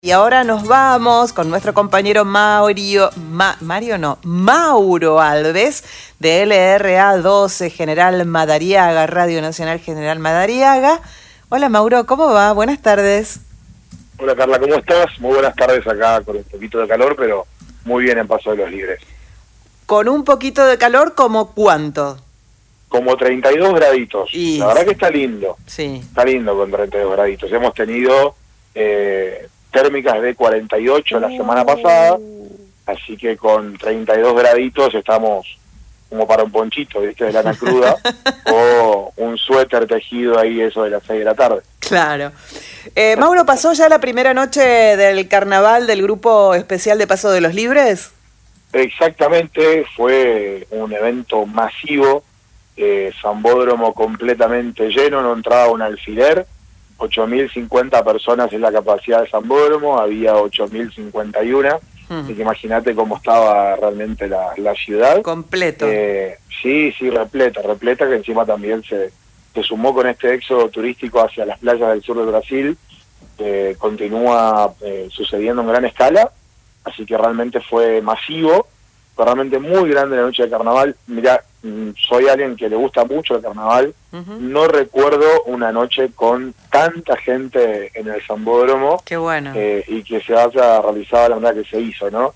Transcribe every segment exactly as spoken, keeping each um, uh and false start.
Y ahora nos vamos con nuestro compañero Mauro, Ma, Mario no, Mauro Alves de L R A doce, General Madariaga, Radio Nacional General Madariaga. Hola Mauro, ¿cómo va? Buenas tardes. Hola Carla, ¿cómo estás? Muy buenas tardes acá con un poquito de calor, pero muy bien en Paso de los Libres. Con un poquito de calor, ¿como cuánto? Como treinta y dos graditos. Y... La verdad que está lindo. Sí. Está lindo con treinta y dos graditos. Hemos tenido eh, térmicas de cuarenta y ocho la semana pasada, así que con treinta y dos graditos estamos como para un ponchito, ¿viste? De lana cruda, o un suéter tejido ahí, eso de las seis de la tarde. Claro. Eh, Mauro, ¿pasó ya la primera noche del carnaval del Grupo Especial de Paso de los Libres? Exactamente, fue un evento masivo, eh, Sambódromo completamente lleno, no entraba un alfiler, ocho mil cincuenta personas es la capacidad de Sambódromo, había ocho mil cincuenta y uno, hmm. así que imagínate cómo estaba realmente la, la ciudad. Completo. Eh, sí, sí, repleta, repleta, que encima también se, se sumó con este éxodo turístico hacia las playas del sur de Brasil, que continúa eh, sucediendo en gran escala, así que realmente fue masivo, fue realmente muy grande la noche de carnaval. Mirá, soy alguien que le gusta mucho el carnaval, uh-huh. no recuerdo una noche con tanta gente en el Sambódromo. Qué bueno. Eh, y que se haya realizado la manera que se hizo, ¿no?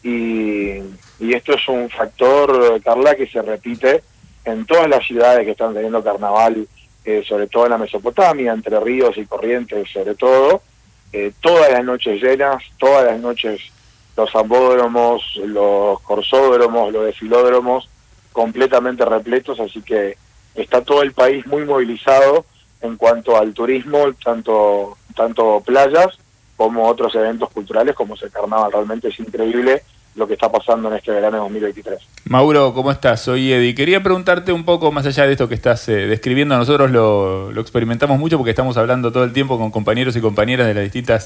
Y, y esto es un factor, Carla, que se repite en todas las ciudades que están teniendo carnaval, eh, sobre todo en la Mesopotamia, Entre Ríos y Corrientes sobre todo, eh, todas las noches llenas, todas las noches los sambódromos, los corsódromos, los desfilódromos completamente repletos, así que está todo el país muy movilizado en cuanto al turismo, tanto tanto playas como otros eventos culturales como es el carnaval. Realmente es increíble lo que está pasando en este verano de dos mil veintitrés. Mauro, ¿cómo estás? Soy Eddie. Quería preguntarte un poco más allá de esto que estás eh, describiendo. Nosotros lo, lo experimentamos mucho porque estamos hablando todo el tiempo con compañeros y compañeras de las distintas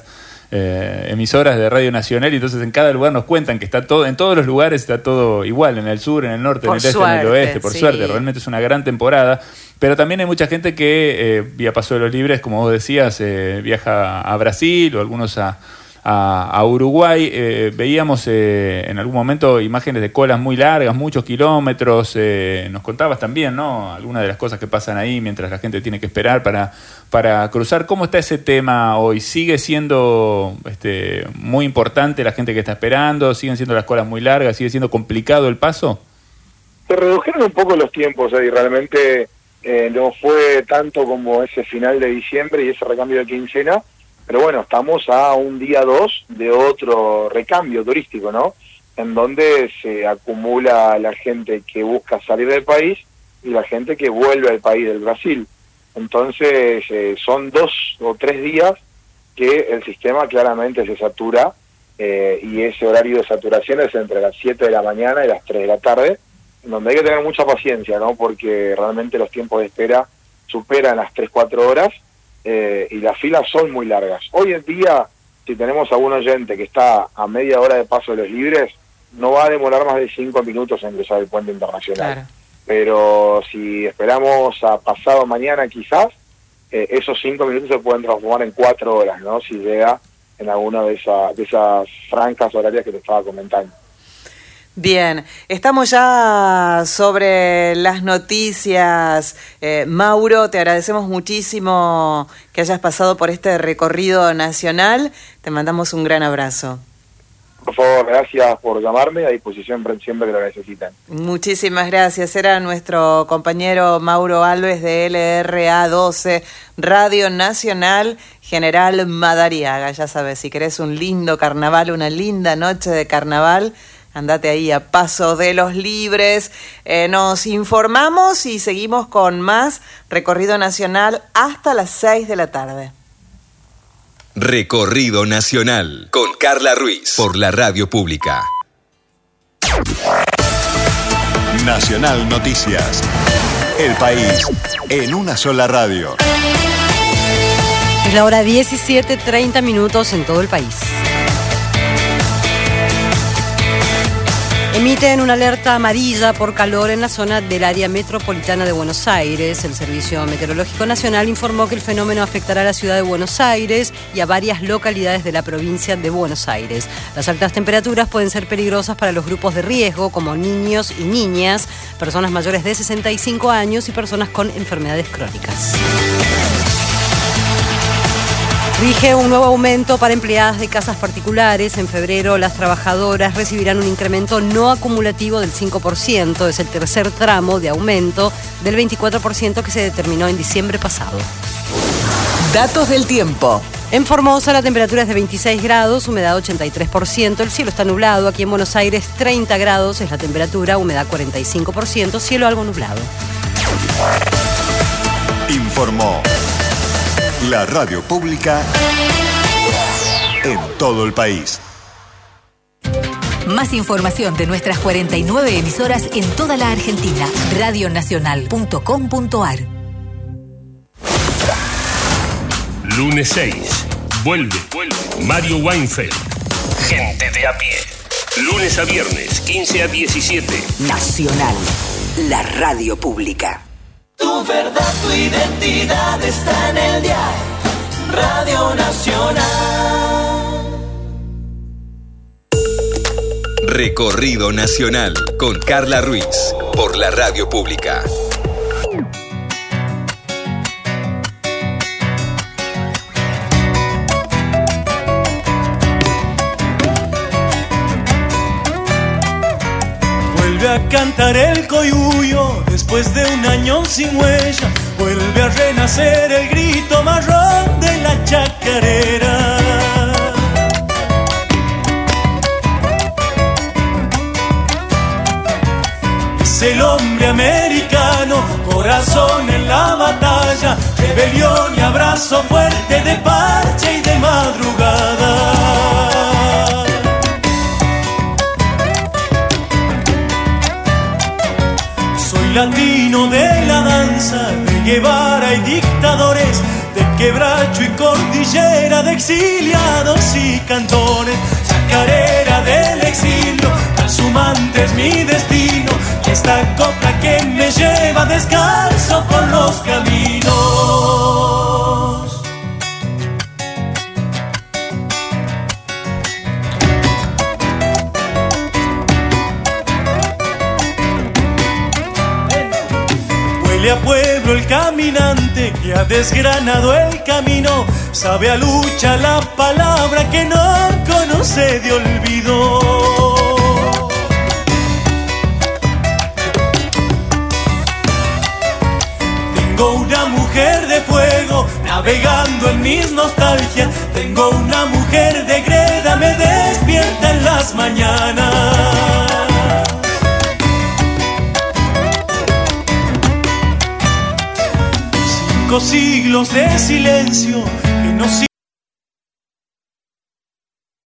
eh, emisoras de Radio Nacional, y entonces en cada lugar nos cuentan que está todo, en todos los lugares está todo igual, en el sur, en el norte, por en el suerte, este, en el oeste, por sí. suerte. Realmente es una gran temporada, pero también hay mucha gente que eh, vía Paso de los Libres, como vos decías, eh, viaja a Brasil o algunos a A, a Uruguay. Eh, veíamos eh, en algún momento imágenes de colas muy largas, muchos kilómetros. Eh, nos contabas también, ¿no?, algunas de las cosas que pasan ahí mientras la gente tiene que esperar para, para cruzar. ¿Cómo está ese tema hoy? ¿Sigue siendo este, muy importante la gente que está esperando? ¿Siguen siendo las colas muy largas? ¿Sigue siendo complicado el paso? Se redujeron un poco los tiempos, ¿eh? Y realmente eh, no fue tanto como ese final de diciembre y ese recambio de quincena. Pero bueno, estamos a un día dos de otro recambio turístico, ¿no? En donde se acumula la gente que busca salir del país y la gente que vuelve al país del Brasil. Entonces, eh, son dos o tres días que el sistema claramente se satura, eh, y ese horario de saturación es entre las siete de la mañana y las tres de la tarde, en donde hay que tener mucha paciencia, ¿no? Porque realmente los tiempos de espera superan las tres, cuatro horas. Eh, y las filas son muy largas. Hoy en día, si tenemos algún oyente que está a media hora de Paso de los Libres, no va a demorar más de cinco minutos en cruzar el puente internacional. Claro. Pero si esperamos a pasado mañana quizás, eh, esos cinco minutos se pueden transformar en cuatro horas, ¿no? Si llega en alguna de, esa, de esas franjas horarias que te estaba comentando. Bien, estamos ya sobre las noticias. Eh, Mauro, te agradecemos muchísimo que hayas pasado por este recorrido nacional. Te mandamos un gran abrazo. Por favor, gracias por llamarme, a disposición siempre que lo necesiten. Muchísimas gracias. Era nuestro compañero Mauro Alves de L R A doce, Radio Nacional General Madariaga. Ya sabes, si querés un lindo carnaval, una linda noche de carnaval, andate ahí a Paso de los Libres. Eh, nos informamos y seguimos con más recorrido nacional hasta las seis de la tarde. Recorrido Nacional con Carla Ruiz por la Radio Pública. Nacional Noticias. El país en una sola radio. Es la hora diecisiete, treinta minutos en todo el país. Emiten una alerta amarilla por calor en la zona del área metropolitana de Buenos Aires. El Servicio Meteorológico Nacional informó que el fenómeno afectará a la ciudad de Buenos Aires y a varias localidades de la provincia de Buenos Aires. Las altas temperaturas pueden ser peligrosas para los grupos de riesgo, como niños y niñas, personas mayores de sesenta y cinco años y personas con enfermedades crónicas. Rige un nuevo aumento para empleadas de casas particulares. En febrero, las trabajadoras recibirán un incremento no acumulativo del cinco por ciento. Es el tercer tramo de aumento del veinticuatro por ciento que se determinó en diciembre pasado. Datos del tiempo. En Formosa la temperatura es de veintiséis grados, humedad ochenta y tres por ciento, el cielo está nublado. Aquí en Buenos Aires treinta grados es la temperatura, humedad cuarenta y cinco por ciento, cielo algo nublado. Informó la radio pública en todo el país. Más información de nuestras cuarenta y nueve emisoras en toda la Argentina. radio nacional punto com punto ar. Lunes seis. Vuelve. Vuelve. Mario Weinfeld. Gente de a pie. Lunes a viernes, quince a diecisiete. Nacional. La radio pública. Tu verdad, tu identidad está en el diario Radio Nacional. Recorrido Nacional con Carla Ruiz por la radio pública. Vuelve a cantar el coyuyo después de un año sin huella. Vuelve a renacer el grito marrón de la chacarera. Es el hombre americano, corazón en la batalla, rebelión y abrazo fuerte de parche y de madrugada. Latino de la danza, de Guevara y dictadores, de quebracho y cordillera, de exiliados y cantones, chacarera del exilio, trashumante es mi destino, y esta copla que me lleva descalzo por los caminos. A pueblo el caminante que ha desgranado el camino, sabe a lucha la palabra que no conoce de olvido. Tengo una mujer de fuego navegando en mis nostalgias, tengo una mujer de greda, me despierta en las mañanas. Cinco siglos de silencio que nos